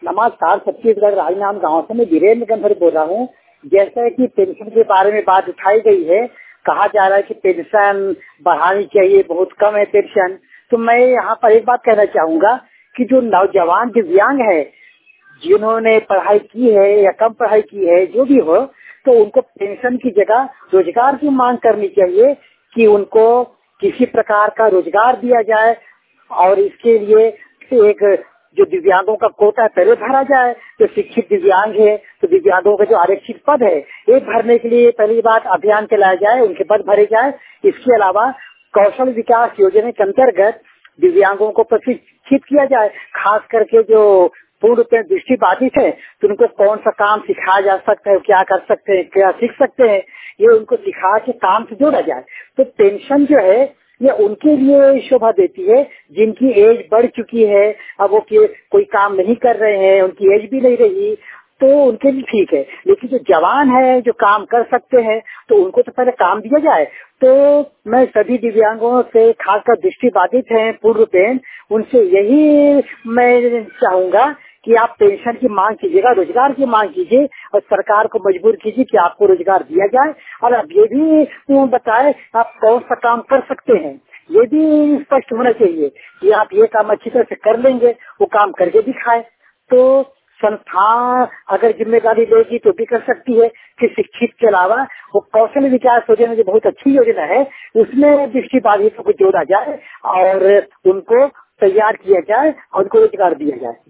नमस्कार, छत्तीसगढ़ राजनांद गांव से मैं वीरेंद्र गंधर बोल रहा हूँ। जैसा कि पेंशन के बारे में बात उठाई गई है, कहा जा रहा है कि पेंशन बढ़ानी चाहिए, बहुत कम है पेंशन। तो मैं यहाँ पर एक बात कहना चाहूँगा कि जो नौजवान दिव्यांग है, जिन्होंने पढ़ाई की है या कम पढ़ाई की है, जो भी हो, तो उनको पेंशन की जगह रोजगार की मांग करनी चाहिए कि उनको किसी प्रकार का रोजगार दिया जाए। और इसके लिए एक जो दिव्यांगों का कोटा पहले भरा जाए। जो शिक्षित दिव्यांग है तो दिव्यांगों का जो आरक्षित पद है, एक भरने के लिए पहली बात अभियान चलाया जाए, उनके पद भरे जाए। इसके अलावा कौशल विकास योजना के अंतर्गत दिव्यांगों को प्रशिक्षित किया जाए, खास करके जो पूर्ण रूप में दृष्टि बाधित है, तो उनको कौन सा काम सिखाया जा सकता है, क्या कर सकते हैं, क्या सीख सकते हैं, ये उनको सिखा के काम से जोड़ा जाए। तो पेंशन जो है ये उनके लिए शोभा देती है जिनकी एज बढ़ चुकी है, अब वो कोई काम नहीं कर रहे हैं, उनकी एज भी नहीं रही, तो उनके लिए ठीक है। लेकिन जो जवान है, जो काम कर सकते हैं, तो उनको तो पहले काम दिया जाए। तो मैं सभी दिव्यांगों से, खासकर दृष्टि बाधित हैं पूर्ण रूपेण, उनसे यही मैं चाहूंगा कि आप पेंशन की मांग कीजिएगा, रोजगार की मांग कीजिए और सरकार को मजबूर कीजिए कि आपको रोजगार दिया जाए। और अब ये भी बताए आप कौन सा काम कर सकते हैं, ये भी स्पष्ट होना चाहिए कि आप ये काम अच्छी तरह से कर लेंगे, वो काम करके दिखाए। तो संस्था अगर जिम्मेदारी लेगी तो भी कर सकती है कि शिक्षित के अलावा वो कौशल विकास योजना जो बहुत अच्छी योजना है, उसमें दृष्टि बाधितों को जोड़ा जाए और उनको तैयार किया जाए और उनको रोजगार दिया जाए।